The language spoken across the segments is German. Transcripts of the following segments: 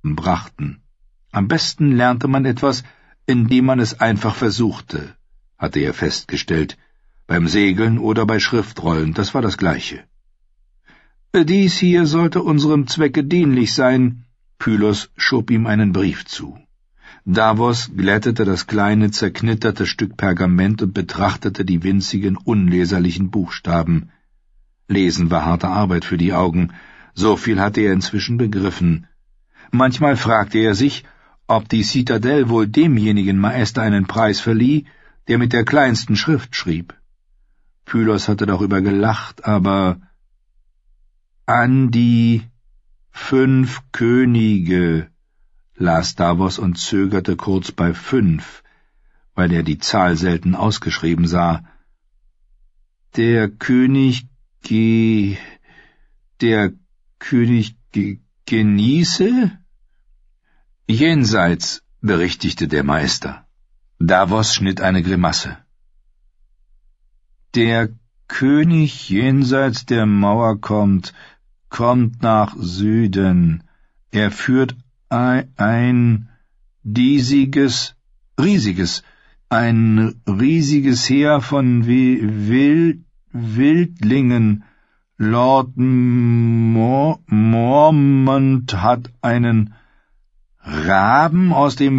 Etappen brachten. Am besten lernte man etwas, indem man es einfach versuchte, hatte er festgestellt, beim Segeln oder bei Schriftrollen, das war das Gleiche. »Dies hier sollte unserem Zwecke dienlich sein«, Pylos schob ihm einen Brief zu. Davos glättete das kleine, zerknitterte Stück Pergament und betrachtete die winzigen, unleserlichen Buchstaben. Lesen war harte Arbeit für die Augen, so viel hatte er inzwischen begriffen. Manchmal fragte er sich, ob die Citadel wohl demjenigen Maester einen Preis verlieh, der mit der kleinsten Schrift schrieb. Pylos hatte darüber gelacht, aber »An die 5 Könige«, las Davos und zögerte kurz bei 5, weil er die Zahl selten ausgeschrieben sah. Der König genieße? Jenseits, berichtigte der Meister. Davos schnitt eine Grimasse. Der König jenseits der Mauer kommt nach Süden. Er führt ein riesiges Heer von Wildlingen. Lord Mormont hat einen Raben aus dem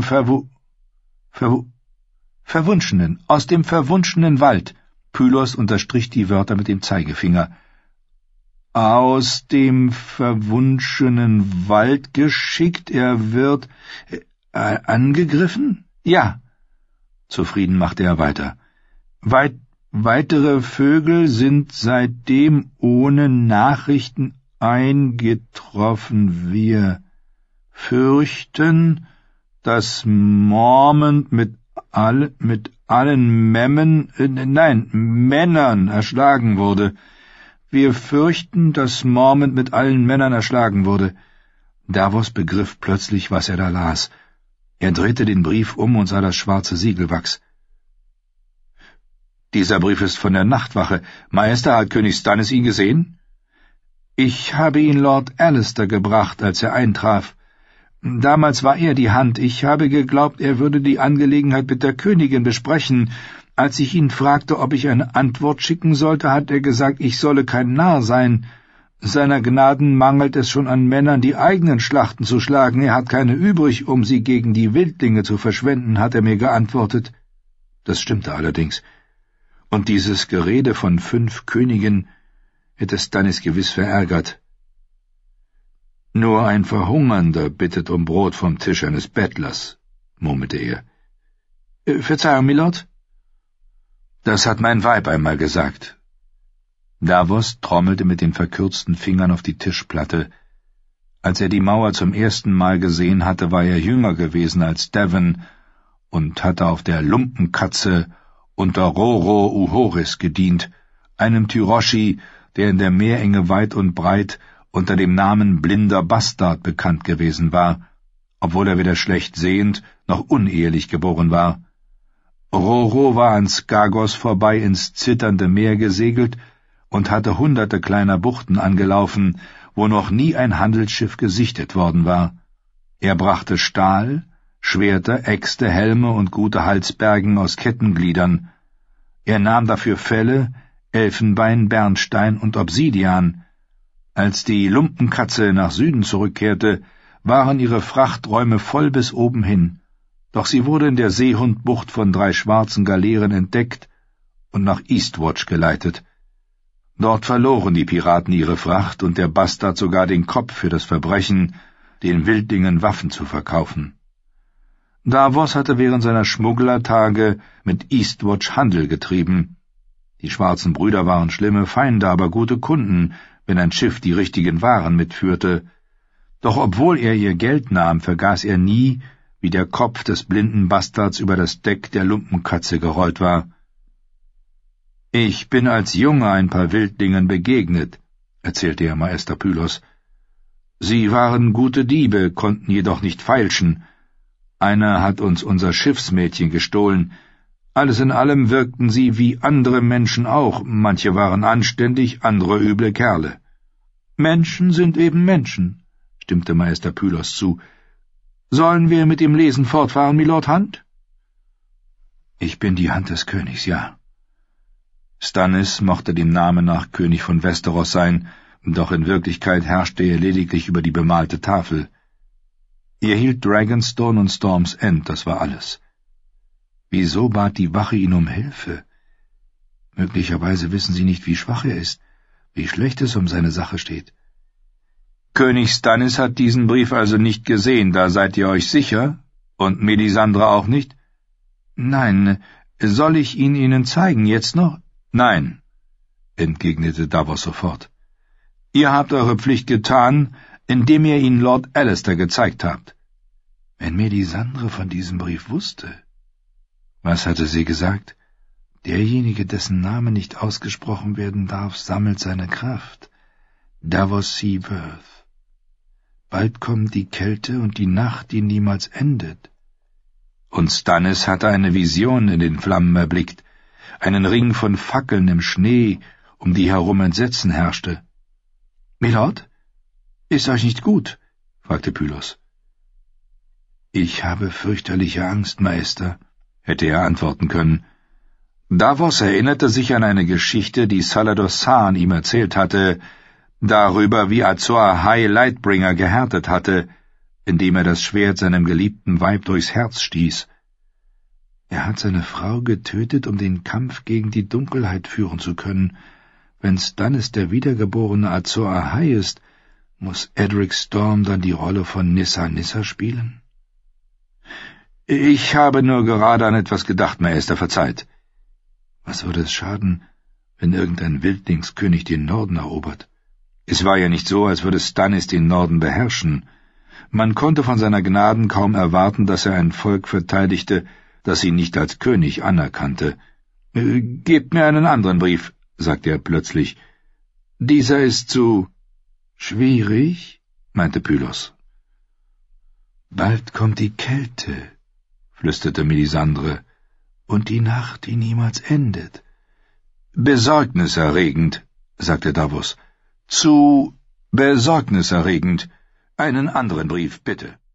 verwunschenen Wald. Pylos unterstrich die Wörter mit dem Zeigefinger. Aus dem verwunschenen Wald geschickt, er wird angegriffen? Ja. Zufrieden machte er weiter. Weitere Vögel sind seitdem ohne Nachrichten eingetroffen. Wir fürchten, dass Mormont mit allen Männern erschlagen wurde. Wir fürchten, dass Mormont mit allen Männern erschlagen wurde. Davos begriff plötzlich, was er da las. Er drehte den Brief um und sah das schwarze Siegelwachs. »Dieser Brief ist von der Nachtwache. Meister, hat König Stannis ihn gesehen?« »Ich habe ihn Lord Alistair gebracht, als er eintraf. Damals war er die Hand. Ich habe geglaubt, er würde die Angelegenheit mit der Königin besprechen. Als ich ihn fragte, ob ich eine Antwort schicken sollte, hat er gesagt, ich solle kein Narr sein. Seiner Gnaden mangelt es schon an Männern, die eigenen Schlachten zu schlagen. Er hat keine übrig, um sie gegen die Wildlinge zu verschwenden, hat er mir geantwortet.« Das stimmte allerdings. Und dieses Gerede von 5 Königen hätte Stannis gewiss verärgert. »Nur ein Verhungernder bittet um Brot vom Tisch eines Bettlers«, murmelte er. »Verzeihung, Milord?« »Das hat mein Weib einmal gesagt.« Davos trommelte mit den verkürzten Fingern auf die Tischplatte. Als er die Mauer zum ersten Mal gesehen hatte, war er jünger gewesen als Devon und hatte auf der Lumpenkatze unter Roro Uhoris gedient, einem Tyroshi, der in der Meerenge weit und breit unter dem Namen Blinder Bastard bekannt gewesen war, obwohl er weder schlecht sehend noch unehelich geboren war. Roro war an Skagos vorbei ins zitternde Meer gesegelt und hatte hunderte kleiner Buchten angelaufen, wo noch nie ein Handelsschiff gesichtet worden war. Er brachte Stahl, Schwerter, Äxte, Helme und gute Halsbergen aus Kettengliedern. Er nahm dafür Felle, Elfenbein, Bernstein und Obsidian. Als die Lumpenkatze nach Süden zurückkehrte, waren ihre Frachträume voll bis oben hin, doch sie wurde in der Seehundbucht von 3 schwarzen Galeeren entdeckt und nach Eastwatch geleitet. Dort verloren die Piraten ihre Fracht und der Bastard sogar den Kopf für das Verbrechen, den Wildlingen Waffen zu verkaufen. Davos hatte während seiner Schmugglertage mit Eastwatch Handel getrieben. Die schwarzen Brüder waren schlimme Feinde, aber gute Kunden, wenn ein Schiff die richtigen Waren mitführte. Doch obwohl er ihr Geld nahm, vergaß er nie, wie der Kopf des blinden Bastards über das Deck der Lumpenkatze gerollt war. »Ich bin als Junge ein paar Wildlingen begegnet«, erzählte er Meister Pylos. »Sie waren gute Diebe, konnten jedoch nicht feilschen. Einer hat uns unser Schiffsmädchen gestohlen. Alles in allem wirkten sie wie andere Menschen auch, manche waren anständig, andere üble Kerle.« »Menschen sind eben Menschen«, stimmte Meister Pylos zu. Sollen wir mit dem Lesen fortfahren, Milord Hunt? Ich bin die Hand des Königs, ja. Stannis mochte dem Namen nach König von Westeros sein, doch in Wirklichkeit herrschte er lediglich über die bemalte Tafel. Er hielt Dragonstone und Storm's End, das war alles. Wieso bat die Wache ihn um Hilfe? Möglicherweise wissen sie nicht, wie schwach er ist, wie schlecht es um seine Sache steht. König Stannis hat diesen Brief also nicht gesehen, da seid ihr euch sicher? Und Melisandre auch nicht? Nein, soll ich ihn Ihnen zeigen, jetzt noch? Nein, entgegnete Davos sofort. Ihr habt eure Pflicht getan, indem ihr ihn Lord Alliser gezeigt habt. Wenn Melisandre von diesem Brief wusste. Was hatte sie gesagt? Derjenige, dessen Name nicht ausgesprochen werden darf, sammelt seine Kraft. Davos Seaworth. Bald kommt die Kälte und die Nacht, die niemals endet. Und Stannis hatte eine Vision in den Flammen erblickt, einen Ring von Fackeln im Schnee, um die herum Entsetzen herrschte. »Milord, ist euch nicht gut?« fragte Pylos. »Ich habe fürchterliche Angst, Meister«, hätte er antworten können. Davos erinnerte sich an eine Geschichte, die Salladhor Saan ihm erzählt hatte, darüber, wie Azor Ahai Lightbringer gehärtet hatte, indem er das Schwert seinem geliebten Weib durchs Herz stieß. Er hat seine Frau getötet, um den Kampf gegen die Dunkelheit führen zu können. Wenn Stannis der wiedergeborene Azor Ahai ist, muss Edric Storm dann die Rolle von Nissa Nissa spielen? Ich habe nur gerade an etwas gedacht, Meister, verzeiht. Was würde es schaden, wenn irgendein Wildlingskönig den Norden erobert? Es war ja nicht so, als würde Stannis den Norden beherrschen. Man konnte von seiner Gnaden kaum erwarten, dass er ein Volk verteidigte, das ihn nicht als König anerkannte. »Gebt mir einen anderen Brief«, sagte er plötzlich. »Dieser ist zu schwierig«, meinte Pylos. »Bald kommt die Kälte«, flüsterte Melisandre, »und die Nacht, die niemals endet.« »Besorgniserregend«, sagte Davos. »Zu besorgniserregend. Einen anderen Brief, bitte.«